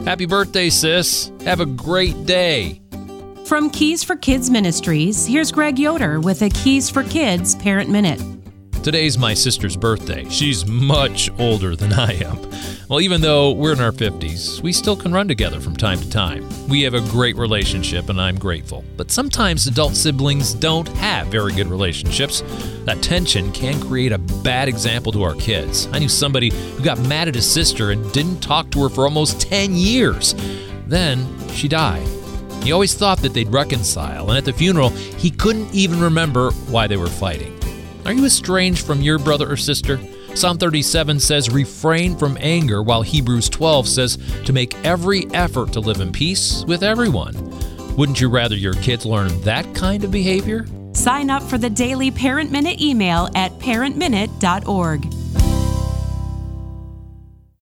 Happy birthday, sis. Have a great day. From Keys for Kids Ministries, here's Greg Yoder with a Keys for Kids Parent Minute. Today's my sister's birthday. She's much older than I am. Well, even though we're in our 50s, we still can run together from time to time. We have a great relationship, and I'm grateful. But sometimes adult siblings don't have very good relationships. That tension can create a bad example to our kids. I knew somebody who got mad at his sister and didn't talk to her for almost 10 years. Then she died. He always thought that they'd reconcile, and at the funeral, he couldn't even remember why they were fighting. Are you estranged from your brother or sister? Psalm 37 says, refrain from anger, while Hebrews 12 says to make every effort to live in peace with everyone. Wouldn't you rather your kids learn that kind of behavior? Sign up for the daily Parent Minute email at parentminute.org.